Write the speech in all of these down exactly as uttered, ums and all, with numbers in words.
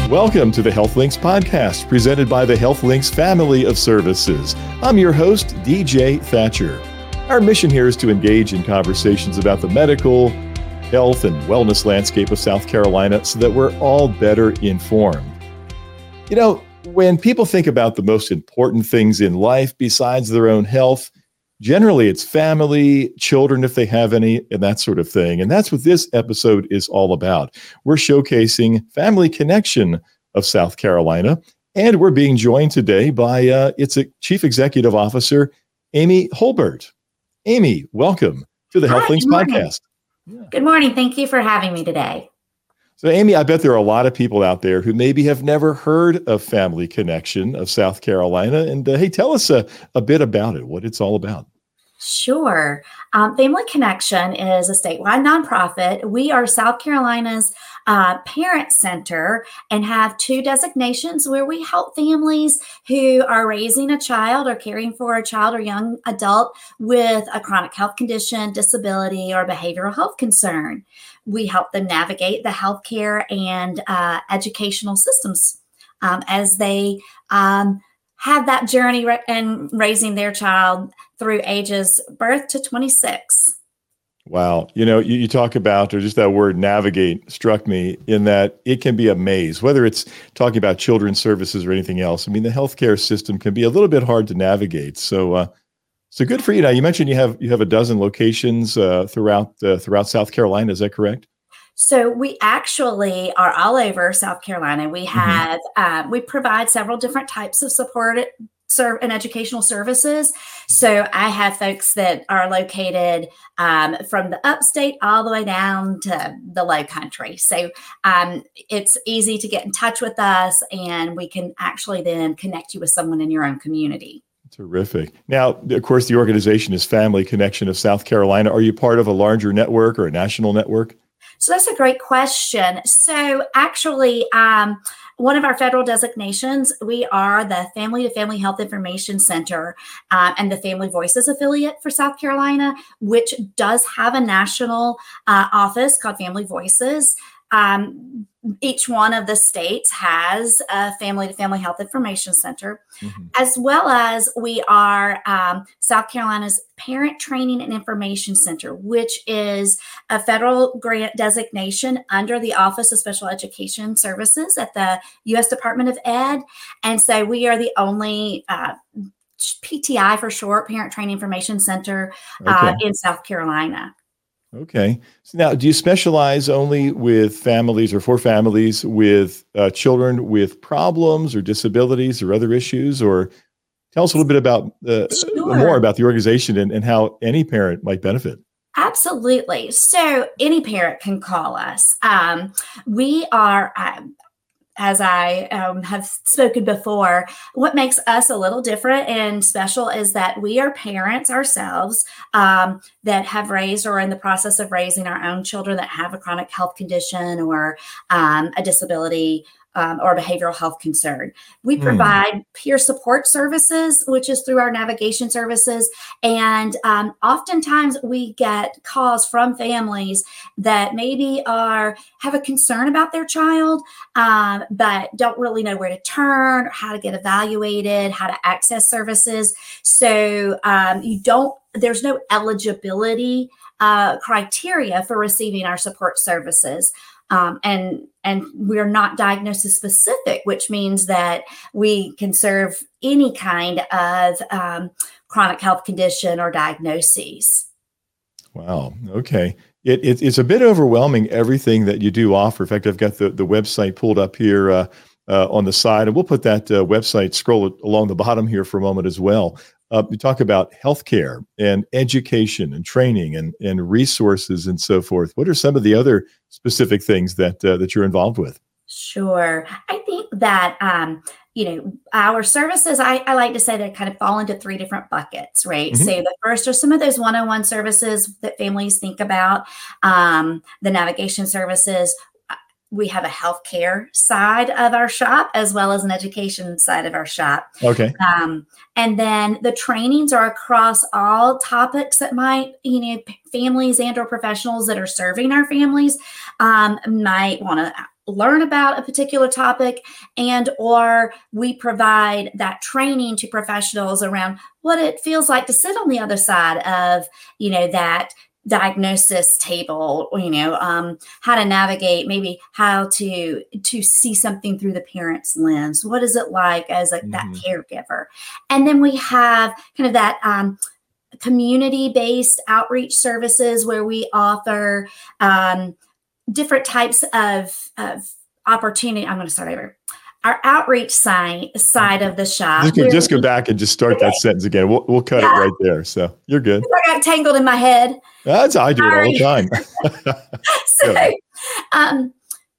Welcome to the HealthLinks podcast, presented by the HealthLinks family of services. I'm your host, D J Thatcher. Our mission here is to engage in conversations about the medical, health, and wellness landscape of South Carolina so that we're all better informed. You know, when people think about the most important things in life besides their own health, generally it's family, children if they have any, and that sort of thing. And that's what this episode is all about. We're showcasing Family Connection of South Carolina, and we're being joined today by uh, its Chief Executive Officer, Amy Holbert. Amy, welcome to the Hi, HealthLinks podcast. Yeah. Good morning. Thank you for having me today. So, Amy, I bet there are a lot of people out there who maybe have never heard of Family Connection of South Carolina. And uh, hey, tell us a, a bit about it, what it's all about. Sure. Um, Family Connection is a statewide nonprofit. We are South Carolina's uh, parent center and have two designations where we help families who are raising a child or caring for a child or young adult with a chronic health condition, disability, or behavioral health concern. We help them navigate the healthcare and uh, educational systems um, as they um, have that journey ra- in raising their child through ages birth to twenty-six. Wow. You know, you, you talk about, or just that word navigate struck me in that it can be a maze, whether it's talking about children's services or anything else. I mean, the healthcare system can be a little bit hard to navigate. So, uh, so good for you. Now, you mentioned you have you have a dozen locations uh, throughout uh, throughout South Carolina. Is that correct? So we actually are all over South Carolina. We have mm-hmm. um, we provide several different types of support serve and educational services. So I have folks that are located um, from the upstate all the way down to the low country. So um, it's easy to get in touch with us, and we can actually then connect you with someone in your own community. Terrific. Now, of course, the organization is Family Connection of South Carolina. Are you part of a larger network or a national network? So that's a great question. So actually, um, one of our federal designations, we are the Family to Family Health Information Center uh, and the Family Voices affiliate for South Carolina, which does have a national uh, office called Family Voices. Um, each one of the states has a Family to Family Health Information Center, mm-hmm. as well as we are um, South Carolina's Parent Training and Information Center, which is a federal grant designation under the Office of Special Education Services at the U S Department of Ed. And so we are the only uh, P T I for short, Parent Training Information Center uh, okay. in South Carolina. Okay. So now, do you specialize only with families or for families with uh, children with problems or disabilities or other issues? Or tell us a little bit about uh, sure. more about the organization and, and how any parent might benefit. Absolutely. So any parent can call us. Um, we are... Um, As I um, have spoken before, what makes us a little different and special is that we are parents ourselves um, that have raised or are in the process of raising our own children that have a chronic health condition or um, a disability um, or behavioral health concern. We mm. provide peer support services, which is through our navigation services. And um, oftentimes we get calls from families that maybe are have a concern about their child, um, but don't really know where to turn, or how to get evaluated, how to access services. So um, you don't, there's no eligibility uh, criteria for receiving our support services. Um, and and we're not diagnosis specific, which means that we can serve any kind of um, chronic health condition or diagnoses. Wow. Okay. It, it, it's a bit overwhelming, everything that you do offer. In fact, I've got the, the website pulled up here uh, uh, on the side, and we'll put that uh, website, scroll it along the bottom here for a moment as well. Uh, we talk about healthcare and education and training and, and resources and so forth. What are some of the other specific things that uh, that you're involved with? Sure. I think that, um, you know, our services, I, I like to say they kind of fall into three different buckets, right? Mm-hmm. So the first are some of those one-on-one services that families think about, um, the navigation services. We have a healthcare side of our shop as well as an education side of our shop. Okay. Um, and then the trainings are across all topics that might, you know, families and or professionals that are serving our families um, might want to learn about a particular topic, and or we provide that training to professionals around what it feels like to sit on the other side of, you know, that diagnosis table, you know, um, how to navigate, maybe how to to see something through the parent's lens. What is it like as a, mm-hmm. that caregiver? And then we have kind of that um, community-based outreach services where we offer um, different types of, of opportunity. I'm going to start over. Our outreach side, side of the shop. Just go, just go back and just start okay. that sentence again. We'll, we'll cut yeah. it right there. So you're good. I got tangled in my head. That's I do Sorry. it all the time. so, um,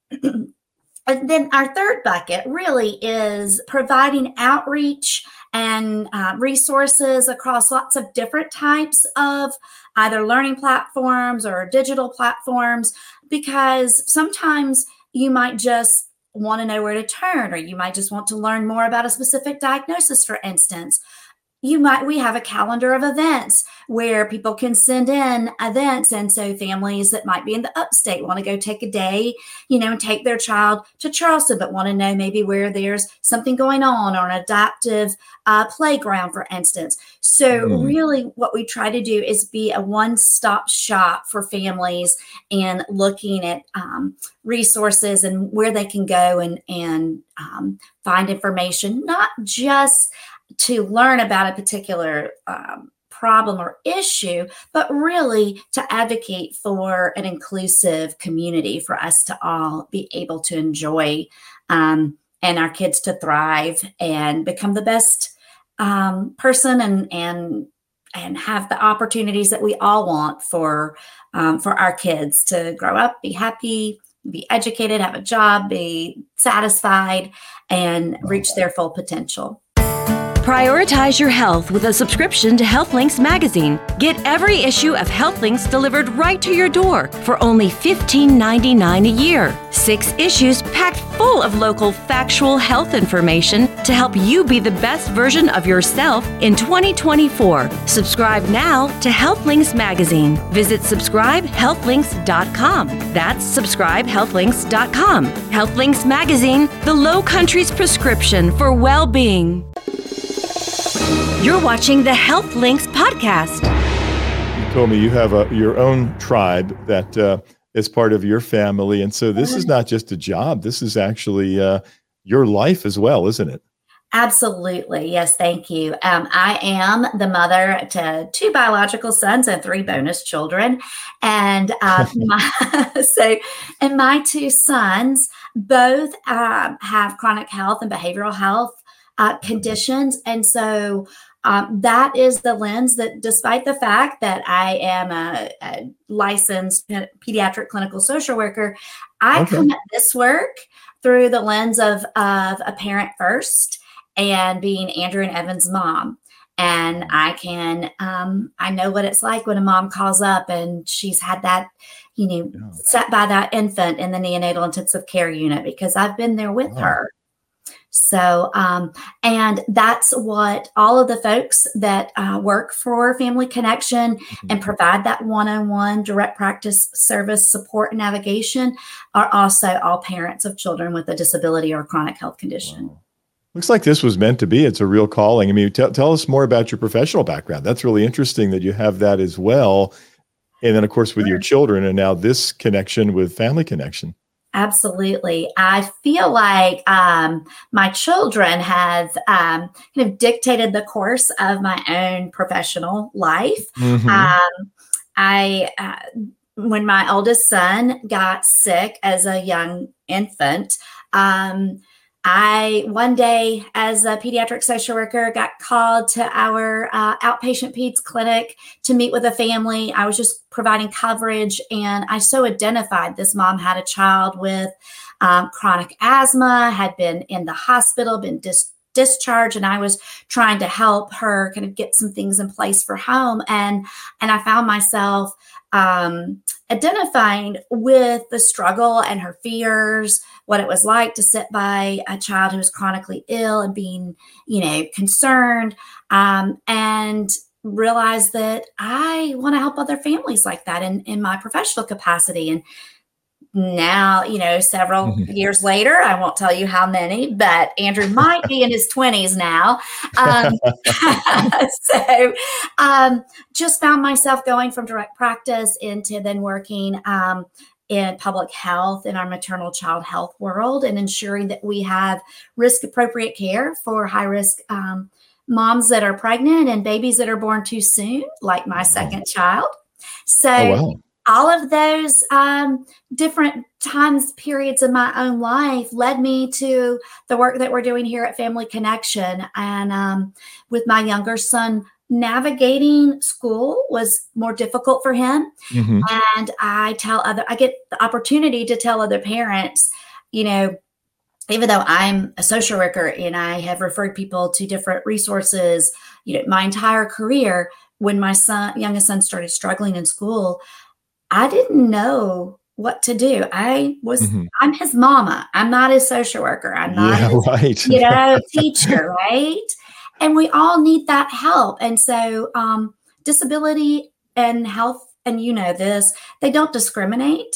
and then our third bucket really is providing outreach and uh, resources across lots of different types of either learning platforms or digital platforms, because sometimes you might just want to know where to turn, or you might just want to learn more about a specific diagnosis, for instance. You might, we have a calendar of events where people can send in events. And so families that might be in the upstate want to go take a day, you know, and take their child to Charleston, but want to know maybe where there's something going on, or an adaptive uh, playground, for instance. So mm. really what we try to do is be a one-stop shop for families and looking at um, resources and where they can go and, and um, find information, not just to learn about a particular um, problem or issue, but really to advocate for an inclusive community for us to all be able to enjoy um, and our kids to thrive and become the best um, person and and and have the opportunities that we all want for um, for our kids to grow up, be happy, be educated, have a job, be satisfied, and reach their full potential. Prioritize your health with a subscription to HealthLinks magazine. Get every issue of HealthLinks delivered right to your door for only fifteen ninety-nine a year. Six issues packed full of local factual health information to help you be the best version of yourself in twenty twenty-four. Subscribe now to HealthLinks magazine. Visit subscribe health links dot com. That's subscribe health links dot com. HealthLinks magazine, the Low Country's prescription for well-being. You're watching the HealthLinks podcast. You told me you have a, your own tribe that uh, is part of your family. And so this is not just a job. This is actually uh, your life as well, isn't it? Absolutely. Yes. Thank you. Um, I am the mother to two biological sons and three bonus children. And uh, my, so, and my two sons both um, have chronic health and behavioral health uh, conditions. And so Um, that is the lens that, despite the fact that I am a, a licensed pediatric clinical social worker, I okay. come at this work through the lens of, of a parent first and being Andrew and Evan's mom. And I can, um, I know what it's like when a mom calls up and she's had that, you know, yeah. sat by that infant in the neonatal intensive care unit, because I've been there with wow. her. So, um, and that's what all of the folks that uh, work for Family Connection mm-hmm. and provide that one-on-one direct practice service support and navigation are also all parents of children with a disability or chronic health condition. Wow. Looks like this was meant to be. It's a real calling. I mean, t- tell us more about your professional background. That's really interesting that you have that as well. And then, of course, with sure. your children, and now this connection with Family Connection. Absolutely. I feel like um, my children have um, kind of dictated the course of my own professional life. Mm-hmm. Um, I, uh, when my oldest son got sick as a young infant, um, I, one day as a pediatric social worker, got called to our uh, outpatient peds clinic to meet with a family. I was just providing coverage, and I so identified this mom had a child with um, chronic asthma, had been in the hospital, been dis- discharged, and I was trying to help her kind of get some things in place for home. And, and I found myself um, identifying with the struggle and her fears, what it was like to sit by a child who was chronically ill and being, you know, concerned, um, and realize that I want to help other families like that in, in my professional capacity. And now, you know, several years later, I won't tell you how many, but Andrew might be in his twenties now. Um, so um, just found myself going from direct practice into then working um, in public health in our maternal child health world and ensuring that we have risk appropriate care for high risk um, moms that are pregnant and babies that are born too soon, like my second child. So oh, wow. all of those um, different times, periods in my own life led me to the work that we're doing here at Family Connection. And um, with my younger son, navigating school was more difficult for him. Mm-hmm. And I tell other, I get the opportunity to tell other parents, you know, even though I'm a social worker and I have referred people to different resources, you know, my entire career, when my son, youngest son started struggling in school, I didn't know what to do. I was, mm-hmm. I'm his mama. I'm not his social worker. I'm not, yeah, his, right. you know, teacher, right? And we all need that help. And so um, disability and health, and you know this, they don't discriminate.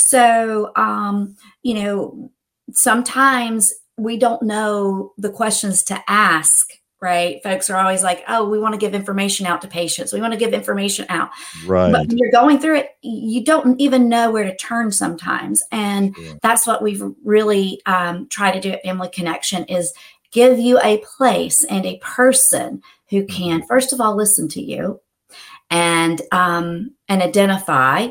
So, um, you know, sometimes we don't know the questions to ask, right? Folks are always like, oh, we want to give information out to patients. We want to give information out. Right. But when you're going through it, you don't even know where to turn sometimes. And yeah. that's what we've really um, tried to do at Family Connection is give you a place and a person who can, first of all, listen to you and um, and identify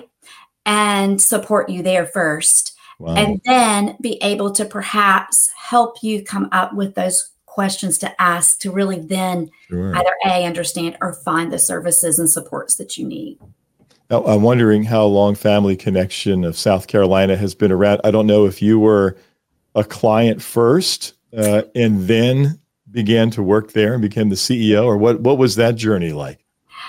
and support you there first. Wow. And then be able to perhaps help you come up with those questions to ask to really then sure. either A, understand or find the services and supports that you need. Now, I'm wondering how long Family Connection of South Carolina has been around. I don't know if you were a client first uh, and then began to work there and became the C E O, or what, what was that journey like?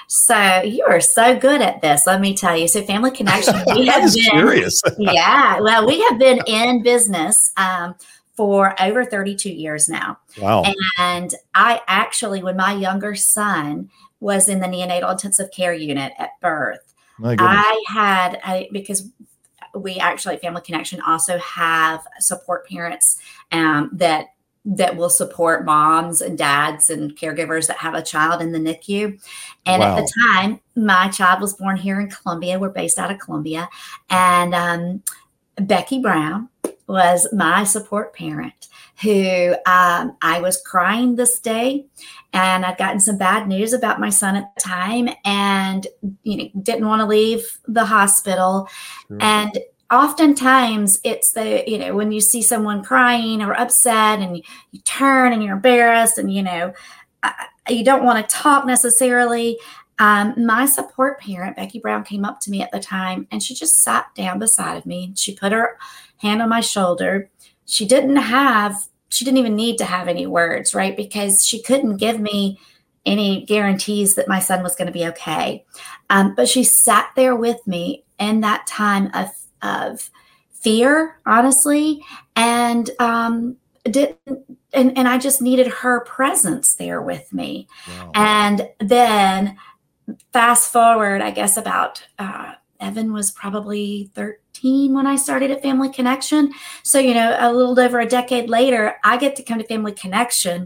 So you are so good at this, let me tell you. So Family Connection, we have been curious. yeah, well, we have been in business um, for over thirty-two years now. Wow. And I actually, when my younger son was in the neonatal intensive care unit at birth, my goodness. I had, I, because we actually at Family Connection also have support parents um, that that will support moms and dads and caregivers that have a child in the N I C U. And wow. at the time, my child was born here in Columbia. We're based out of Columbia. And um, Becky Brown was my support parent who um, I was crying this day. And I'd gotten some bad news about my son at the time and you know didn't want to leave the hospital. Sure. And oftentimes it's the, you know, when you see someone crying or upset and you, you turn and you're embarrassed and, you know, uh, you don't want to talk necessarily. Um, my support parent, Becky Brown, came up to me at the time and she just sat down beside of me. She put her hand on my shoulder. She didn't have, she didn't even need to have any words, right? Because she couldn't give me any guarantees that my son was going to be okay. Um, but she sat there with me in that time of of fear, honestly, and um, didn't, and, and I just needed her presence there with me. Wow. And then fast forward, I guess about uh, Evan was probably thirteen when I started at Family Connection. So, you know, a little over a decade later, I get to come to Family Connection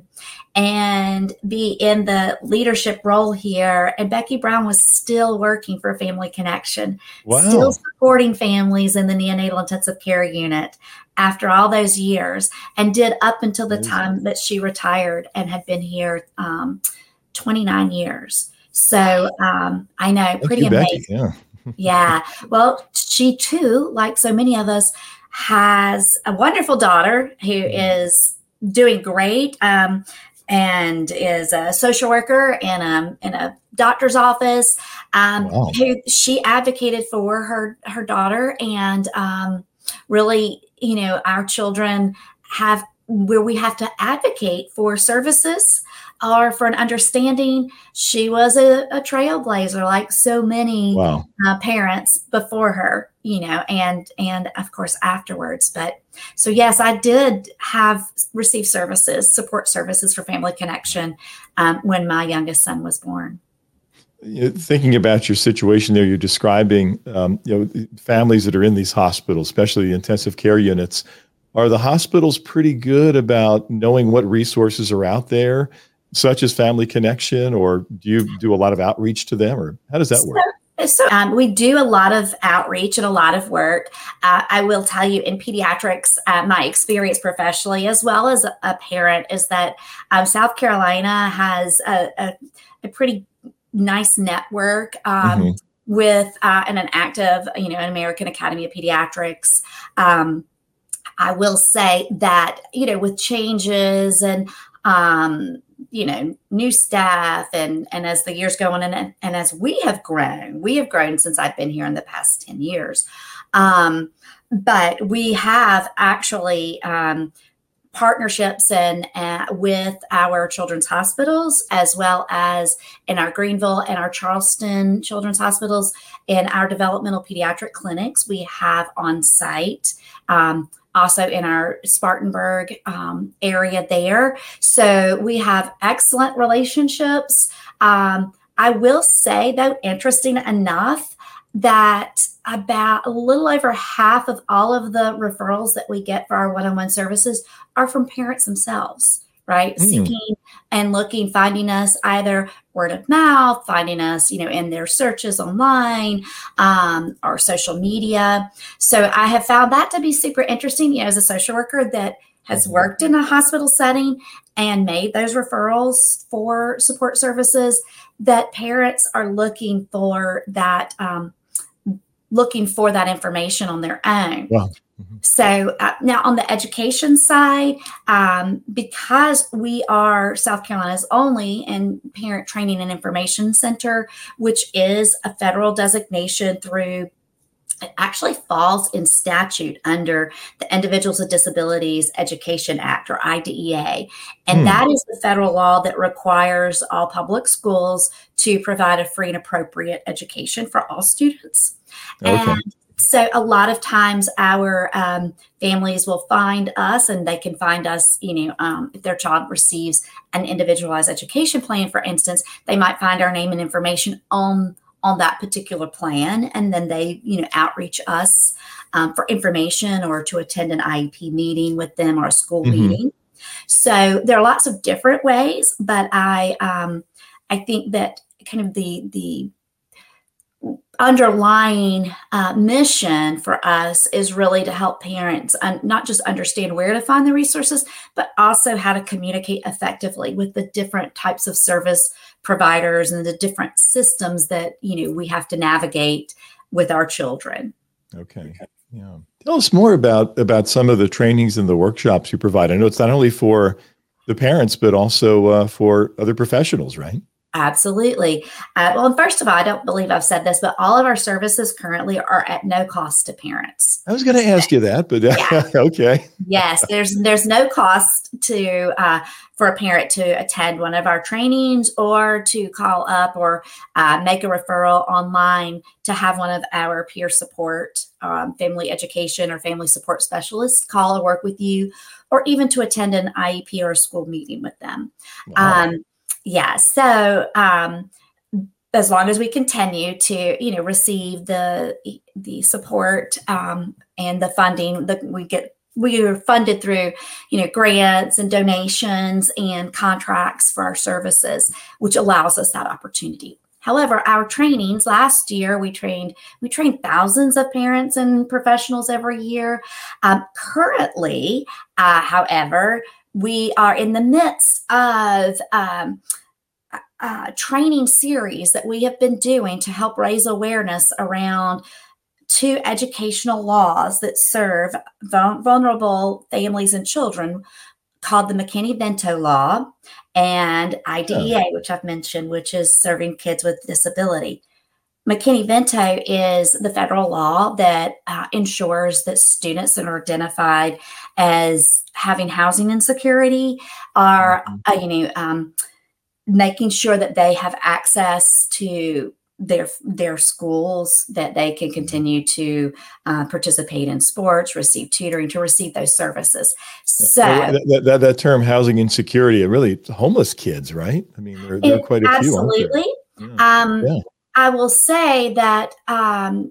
and be in the leadership role here. And Becky Brown was still working for Family Connection, wow. still supporting families in the neonatal intensive care unit after all those years, and did up until the time that she retired and had been here um, twenty-nine years. So um, I know, Thank pretty you, amazing. Becky. Yeah. Yeah. Well, she too, like so many of us, has a wonderful daughter who is doing great um, and is a social worker in a, in a doctor's office. Um, wow. Who she advocated for her, her daughter. And um, really, you know, our children have where we have to advocate for services or for an understanding. She was a, a trailblazer, like so many wow. uh, parents before her, you know, and and of course afterwards. But so yes, I did have received services, support services for Family Connection um, when my youngest son was born. You know, thinking about your situation there, you're describing, um, you know, families that are in these hospitals, especially the intensive care units. Are the hospitals pretty good about knowing what resources are out there, such as Family Connection, or do you do a lot of outreach to them, or how does that work? So, so um, we do a lot of outreach and a lot of work. Uh, I will tell you, in pediatrics, uh, my experience professionally, as well as a, a parent, is that um, South Carolina has a, a, a pretty nice network um, mm-hmm. with uh, and an active, you know, an American Academy of Pediatrics. Um, I will say that, you know, with changes and, um, you know, new staff and, and as the years go on and, and as we have grown, we have grown since I've been here in the past ten years. Um, but we have actually um, partnerships and uh, with our children's hospitals, as well as in our Greenville and our Charleston children's hospitals, and our developmental pediatric clinics we have on site. Um, also in our Spartanburg um, area there. So we have excellent relationships. Um, I will say, though, interesting enough, that about a little over half of all of the referrals that we get for our one-on-one services are from parents themselves, right? Mm. Seeking and looking, finding us either word of mouth, finding us, you know, in their searches online, um, or social media. So I have found that to be super interesting, you know, as a social worker that has worked in a hospital setting and made those referrals for support services, that parents are looking for that, um, looking for that information on their own. Wow. Mm-hmm. So uh, now on the education side, um, because we are South Carolina's only and Parent Training and Information Center, which is a federal designation through, it actually falls in statute under the Individuals with Disabilities Education Act, or I D E A. And hmm. that is the federal law that requires all public schools to provide a free and appropriate education for all students. Okay. And so a lot of times our um, families will find us, and they can find us, you know, um, if their child receives an individualized education plan, for instance, they might find our name and information on on that particular plan. And then they, you know, outreach us um, for information or to attend an I E P meeting with them or a school mm-hmm. meeting. So there are lots of different ways, but I, um, I think that kind of the, the underlying uh, mission for us is really to help parents un- not just understand where to find the resources, but also how to communicate effectively with the different types of service providers and the different systems that, you know, we have to navigate with our children. Okay. Yeah. Tell us more about, about some of the trainings and the workshops you provide. I know it's not only for the parents, but also uh, for other professionals, right? Absolutely. Uh, well, first of all, I don't believe I've said this, but all of our services currently are at no cost to parents. I was going to ask you that, but yeah. Okay. Yes, there's there's no cost to uh, for a parent to attend one of our trainings or to call up or uh, make a referral online to have one of our peer support, um, family education or family support specialists call or work with you, or even to attend an I E P or a school meeting with them. Wow. Um, Yeah. So um, as long as we continue to, you know, receive the the support um, and the funding that we get, we are funded through, you know, grants and donations and contracts for our services, which allows us that opportunity. However, our trainings last year, we trained we trained thousands of parents and professionals every year. Um, currently, uh, however, we are in the midst of um, a training series that we have been doing to help raise awareness around two educational laws that serve vulnerable families and children, called the McKinney-Vento Law and I D E A, oh. which I've mentioned, which is serving kids with disability. McKinney-Vento is the federal law that uh, ensures that students that are identified as having housing insecurity are, uh, you know, um, making sure that they have access to their their schools, that they can continue to uh, participate in sports, receive tutoring, to receive those services. So that, that, that term, housing insecurity, really homeless kids, right? I mean, there, there are quite a absolutely. few. Absolutely. Yeah. Um, yeah. I will say that um,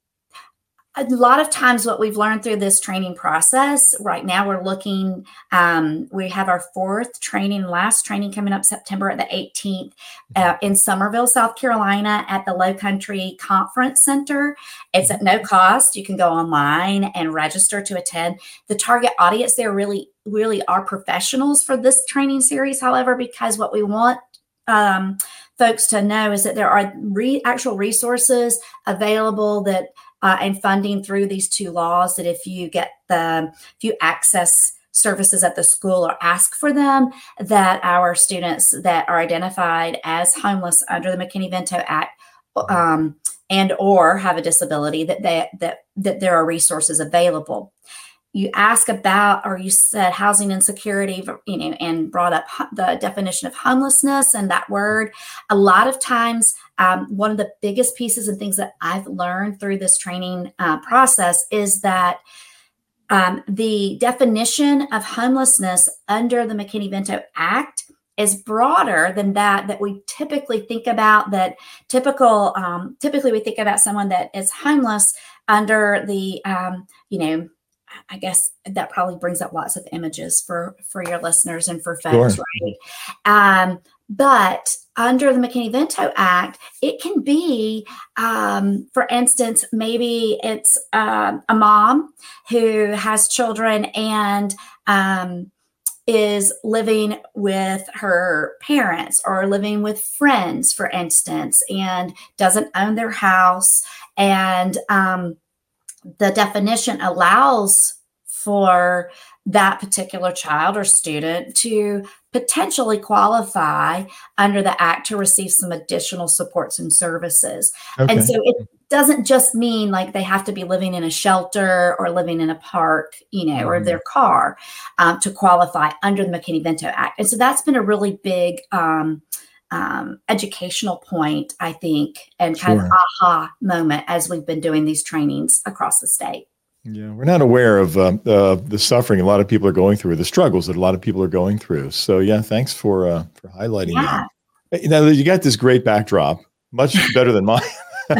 a lot of times what we've learned through this training process, right now we're looking, um, we have our fourth training, last training coming up September the eighteenth uh, in Summerville, South Carolina at the Low Country Conference Center. It's at no cost. You can go online and register to attend. The target audience there really, really are professionals for this training series. However, because what we want um, folks to know is that there are re- actual resources available that Uh, and funding through these two laws that if you get the, if you access services at the school or ask for them, that our students that are identified as homeless under the McKinney-Vento Act um, and or have a disability, that they, that that there are resources available. You ask about, or you said housing insecurity, you know, and brought up the definition of homelessness and that word. A lot of times, um, one of the biggest pieces and things that I've learned through this training uh, process is that um, the definition of homelessness under the McKinney-Vento Act is broader than that, that we typically think about, that typical, um, typically we think about someone that is homeless under the, um, you know, I guess that probably brings up lots of images for, for your listeners and for folks, sure. right? Um, but under the McKinney-Vento Act, it can be, um, for instance, maybe it's um, a mom who has children and um, is living with her parents or living with friends, for instance, and doesn't own their house. And um, the definition allows for that particular child or student to potentially qualify under the Act to receive some additional supports and services. Okay. And so it doesn't just mean like they have to be living in a shelter or living in a park, you know, mm-hmm. or their car um, to qualify under the McKinney-Vento Act. And so that's been a really big um, um, educational point, I think, and kind sure. of aha moment as we've been doing these trainings across the state. Yeah, we're not aware of uh, uh, the suffering a lot of people are going through, the struggles that a lot of people are going through. So, yeah, thanks for uh, for highlighting yeah. that. Now, you got this great backdrop, much better than mine.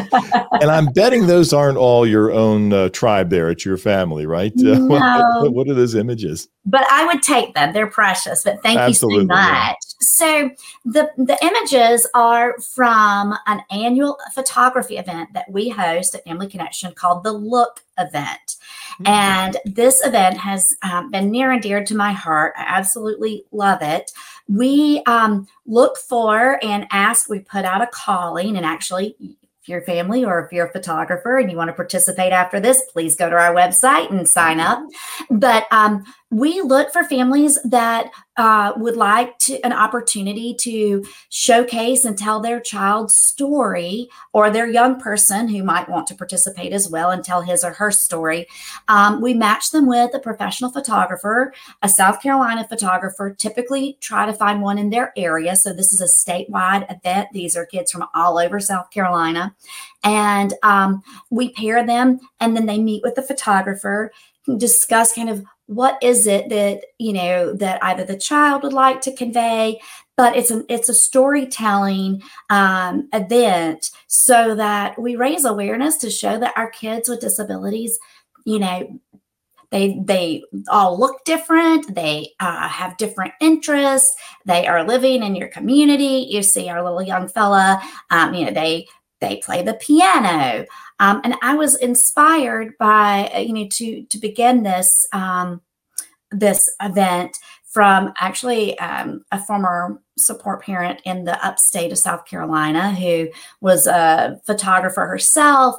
And I'm betting those aren't all your own uh, tribe there at your family, right? No. Uh, what, what are those images? But I would take them. They're precious. But thank Absolutely, you so much. Yeah. So the, the images are from an annual photography event that we host at Family Connection called the Look event. Mm-hmm. And this event has um, been near and dear to my heart. I absolutely love it. We um, look for and ask, we put out a calling, and actually, your family, or if you're a photographer and you want to participate after this, please go to our website and sign up. But um, we look for families that uh, would like to an opportunity to showcase and tell their child's story, or their young person who might want to participate as well and tell his or her story. Um, we match them with a professional photographer, a South Carolina photographer, typically try to find one in their area. So this is a statewide event. These are kids from all over South Carolina. And um, we pair them, and then they meet with the photographer, discuss kind of what is it that, you know, that either the child would like to convey, but it's a, it's a storytelling um, event, so that we raise awareness to show that our kids with disabilities, you know, They they all look different. They uh, have different interests. They are living in your community. You see our little young fella, um, you know, they they play the piano. Um, and I was inspired by, you know, to to begin this um, this event from actually um, a former support parent in the upstate of South Carolina who was a photographer herself,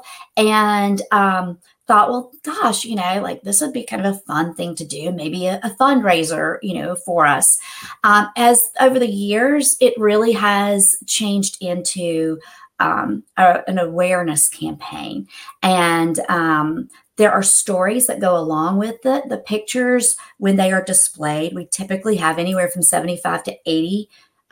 and um, thought, well, gosh, you know, like this would be kind of a fun thing to do, maybe a, a fundraiser, you know, for us. Um, as over the years, it really has changed into um, a, an awareness campaign. And um, there are stories that go along with it. The pictures, when they are displayed, we typically have anywhere from seventy-five to eighty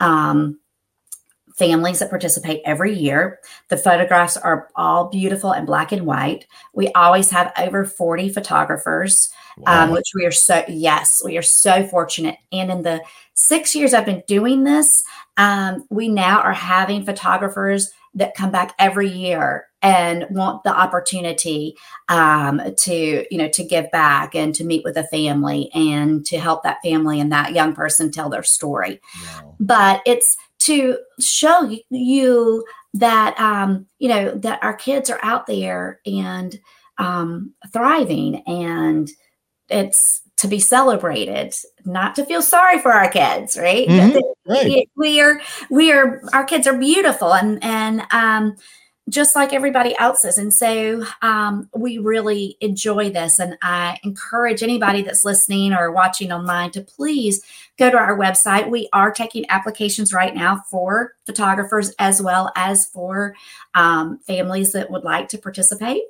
um, families that participate every year. The photographs are all beautiful and black and white. We always have over forty photographers, wow. um, which we are so, yes, we are so fortunate. And in the six years I've been doing this, Um, we now are having photographers that come back every year and want the opportunity um, to, you know, to give back and to meet with a family and to help that family and that young person tell their story. Wow. But it's to show you that, um, you know, that our kids are out there and um, thriving, and it's to be celebrated, not to feel sorry for our kids, right? Mm-hmm. Right. We, we are, we are, our kids are beautiful and, and, um, just like everybody else's. And so um, we really enjoy this. And I encourage anybody that's listening or watching online to please go to our website. We are taking applications right now for photographers as well as for um, families that would like to participate.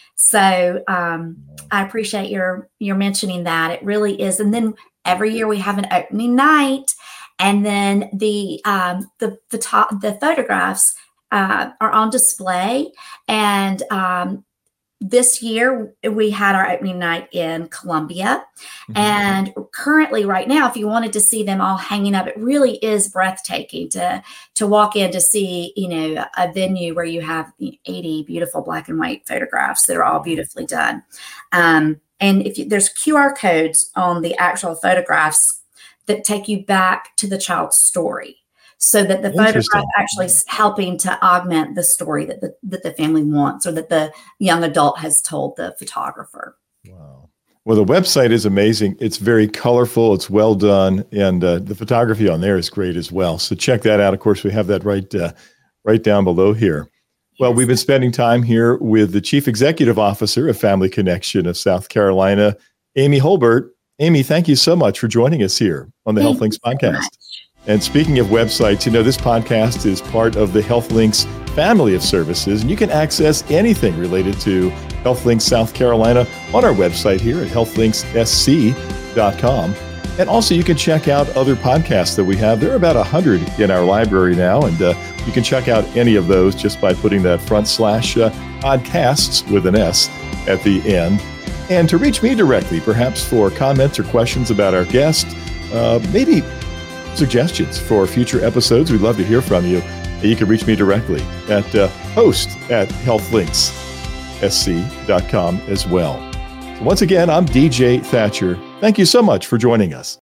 So um, I appreciate your, your mentioning that. It really is. And then every year we have an opening night, and then the, um, the, the, top, the photographs Uh, are on display. And um, this year we had our opening night in Columbia. Mm-hmm. And currently right now, if you wanted to see them all hanging up, it really is breathtaking to, to walk in to see, you know, a venue where you have eighty beautiful black and white photographs that are all beautifully done. Um, and if you, there's Q R codes on the actual photographs that take you back to the child's story, so that the photograph actually is helping to augment the story that the, that the family wants or that the young adult has told the photographer. Wow. Well, the website is amazing. It's very colorful. It's well done. And uh, the photography on there is great as well. So check that out. Of course, we have that right, uh, right down below here. Well, yes. We've been spending time here with the Chief Executive Officer of Family Connection of South Carolina, Amy Holbert. Amy, thank you so much for joining us here on the Thank HealthLinks podcast. So and speaking of websites, you know, this podcast is part of the HealthLinks family of services, and you can access anything related to HealthLinks South Carolina on our website here at health links s c dot com. And also you can check out other podcasts that we have. There are about one hundred in our library now, and uh, you can check out any of those just by putting that front slash uh, podcasts with an S at the end. And to reach me directly, perhaps for comments or questions about our guest, uh, maybe suggestions for future episodes, we'd love to hear from you. You can reach me directly at uh, host at health links s c dot com as well. So once again, I'm D J Thatcher. Thank you so much for joining us.